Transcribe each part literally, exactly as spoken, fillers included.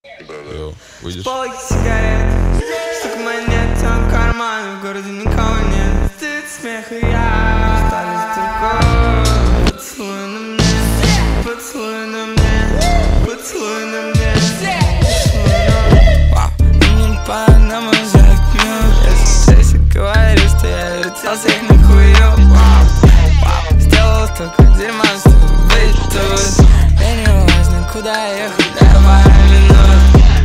Йо, выйдешь? Полки сигарет, штук монет, там карман, в городе никого нет. Стыд, смех и я остались только поцелуй на мне, поцелуй на мне, поцелуй на мне. Вау, не по нам взять мир. Если Джесси говорит, что я вертелся их на хую. Вау, вау, сделал столько дерьма, чтобы быть тут. Мне не важно, куда ехать, давай минут.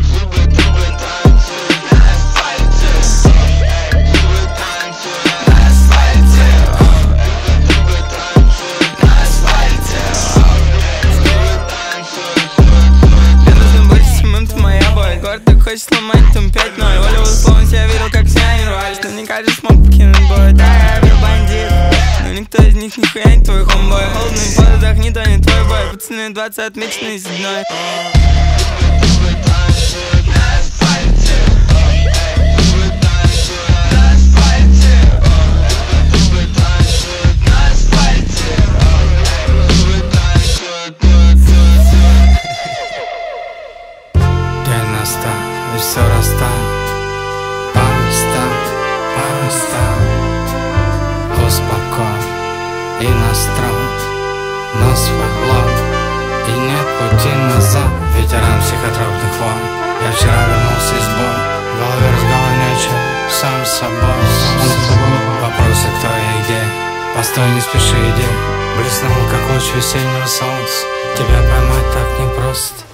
Хочешь сломать там пять ноль. Волю условность я видел, как все они рвались. Но не каждый смог покинуть бой. Да, я был бандит, но никто из них нихуя не твой хомбой. Холодный под отдохни, то не твой бой. Пацаны двадцать отмеченные седьмой. И все расстал, просто, просто. Успокой и настрой на свой лоб. И нет пути назад, ветеран психотропных войн. Я вчера вернулся из боя, в голове разговор нечего, сам с собой, сам с собой. Вопросы, кто я и где, постой, не спеши, иди. Блеснул, как луч весеннего солнца, тебя поймать так непросто.